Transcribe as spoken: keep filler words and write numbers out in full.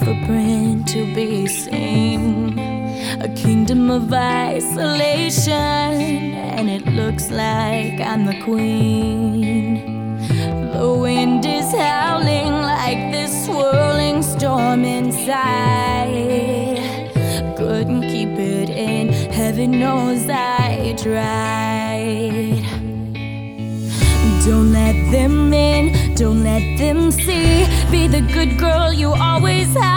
footprint to be seen. A kingdom of isolation, and it looks like I'm the queen. The wind is howling like this swirling storm inside. Couldn't keep it in, heaven knows I tried. Don't let them in, don't let them see. Be the good girl you always have.